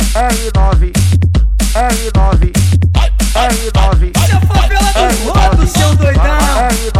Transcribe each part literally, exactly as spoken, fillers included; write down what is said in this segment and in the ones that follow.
R nove, R nove, R nove. Olha a favela do rodo, seu doidão. R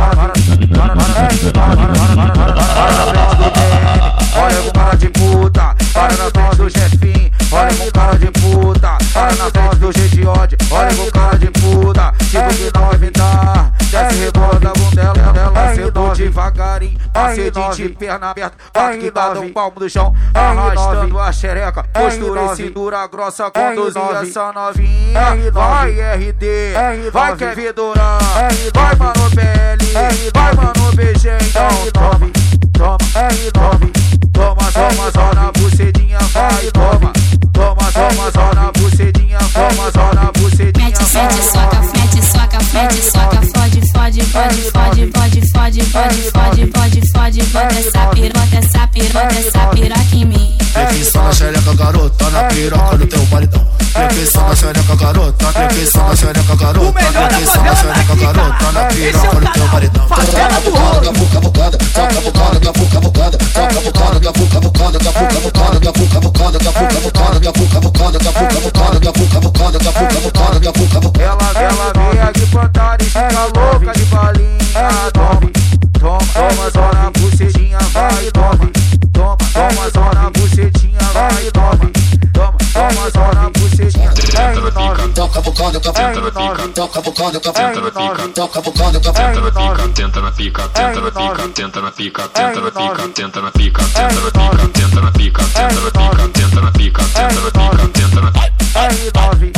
nove, olha com cara de puta, para na frente do chefinho, olha com cara de puta, para na frente do jeito de ódio, olha com cara de puta, tipo que não evitar, desce rebola da bundela, ela sentou devagarinho, macete de perna aberta, quatro que dá um palmo do chão, arrastando a xereca, postura e cintura grossa, conduzir essa novinha, vai R D, vai Kevin Durant, vai mano P L, vai mano B G, então tome, toma, R nove, toma, toma, só na bucedinha, vai, toma, toma, toma, só na bucedinha, toma, só na bucedinha. Mete, sente, soca, mete, soca, mete, soca, fode, fode, fode, fode, fode, fode, fode, fode, fode, fode, bota essa pira, bota essa pira, bota essa piroca em mim. Definição na xereca, garota, na piroca do teu paredão. Definição na xereca, garota, definição na xereca, garota, definição na xereca, garota, na piroca do teu paredão. Favela do rodo. Toca bocada, toca bocada, toca bocada, toca bocada, toca bocada, toca bocada, toca bocada, toca bocada, toca bocada, toca bocada, toca bocada, toca bocada, toca bocada. Ela, ela vem aqui plantar e fica louca de balinha, nove. Toma, toma só na bucetinha, vai, nove. Toma, toma só na bucetinha, vai, nove. Toma, toma só na bucetinha, R nove. Toca bocada, toca bocada, toca bocada, toca bocada, tenta na pica, tenta na pica, tenta na pica, tenta na pica, tenta na pica, tenta na pica, tenta na pica, tenta na pica, tenta na pica, tenta na pica, tenta na pica, tenta na pica. R nove,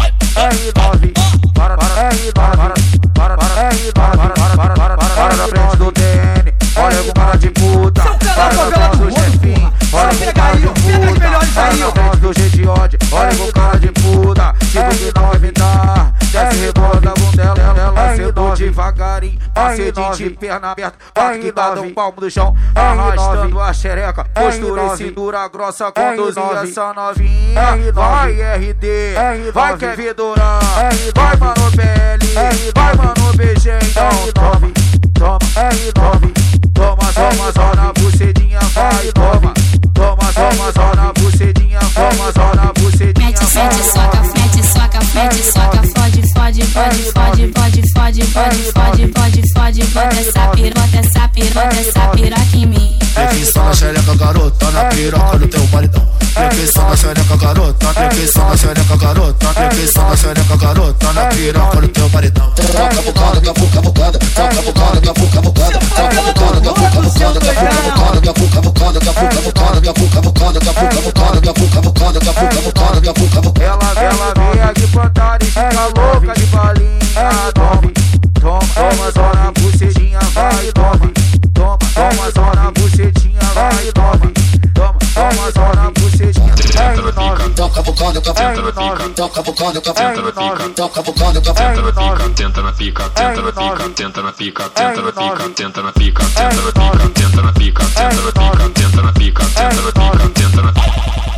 R nove, para, para, R nove, para, para, R nove, para, para, para, para, para na frente do T N, olha com cara de puta, para na frente do chefinho, olha com cara de puta, para na frente do jeito de ódio, olha com cara de puta, tipo que não evitar, desce rebola da bundela, ela sentou devagarinho, macete de perna aberta, quatro que dá um palmo do chão, arrastando a xereca, postura e cintura grossa, conduzir essa novinha, vai R D, vai Kevin Durant, vai mano P L, vai mano B G, então tome, toma, R nove, toma, toma só na bucedinha, vai, toma, toma, toma só na bucedinha, toma só na bucedinha. Mete, sente, soca, mete, soca, mete, soca, fode, fode, fode, fode, fode, fode, fode, fode, fode, fode, bota essa pira, bota essa pira, bota essa piroca em mim. Definição na xereca, garota, na piroca do teu paredão. Definição na xereca, garota, definição na xereca, garota, definição na xereca, garota, na piroca do teu paredão. Toca bocada, toca bocada, toca bocada, toca bocada, toca bocada, toca bocada, toca bocada, toca bocada, toca bocada, toca bocada, toca bocada, toca bocada, toca bocada, toca bocada. Ela, ela vem aqui plantar e fica louca de balinha, nove. Toma, toma só na bucetinha, vai, nove. Toma, toma só na bucetinha, vai, nove. Toma, toma só na bucetinha, R nove. Toca bocada, toca bocada, toca bocada, tenta na pica, toca bocada, tenta na pica, tenta na pica, tenta na pica, tenta na pica, tenta na pica, tenta na pica, tenta na pica, tenta na pica, tenta na pica, tenta na pica, tenta na pica, tenta na pica.